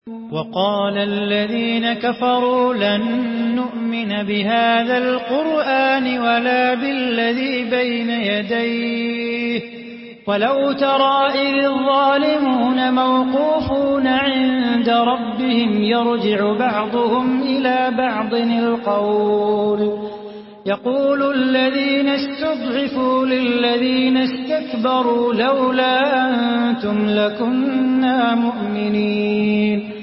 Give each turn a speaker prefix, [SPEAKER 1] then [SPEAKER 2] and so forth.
[SPEAKER 1] وقال الذين كفروا لن نؤمن بهذا القرآن ولا بالذي بين يديه ولو ترى إذ الظالمون موقوفون عند ربهم يرجع بعضهم إلى بعض القول يقول الذين استضعفوا للذين استكبروا لولا أنتم لكنا مؤمنين